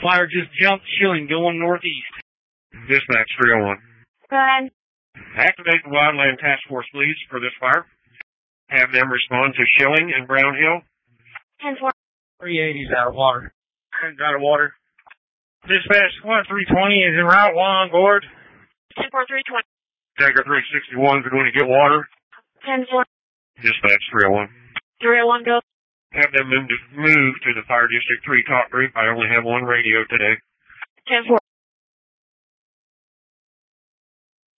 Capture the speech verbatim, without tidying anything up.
Fire just jumped Schilling going northeast. Dispatch three oh one. Go ahead. Activate the Wildland Task Force, please, for this fire. Have them respond to Schilling and Brown Hill. ten four. three eighty's out of water. Out of water. Dispatch squad three twenty is en route, one on board. ten four three twenty. Tanker three sixty-one is going to get water. ten four. Dispatch three oh one. three oh one, go. Have them move to, move to the Fire District three talk group. I only have one radio today. ten four.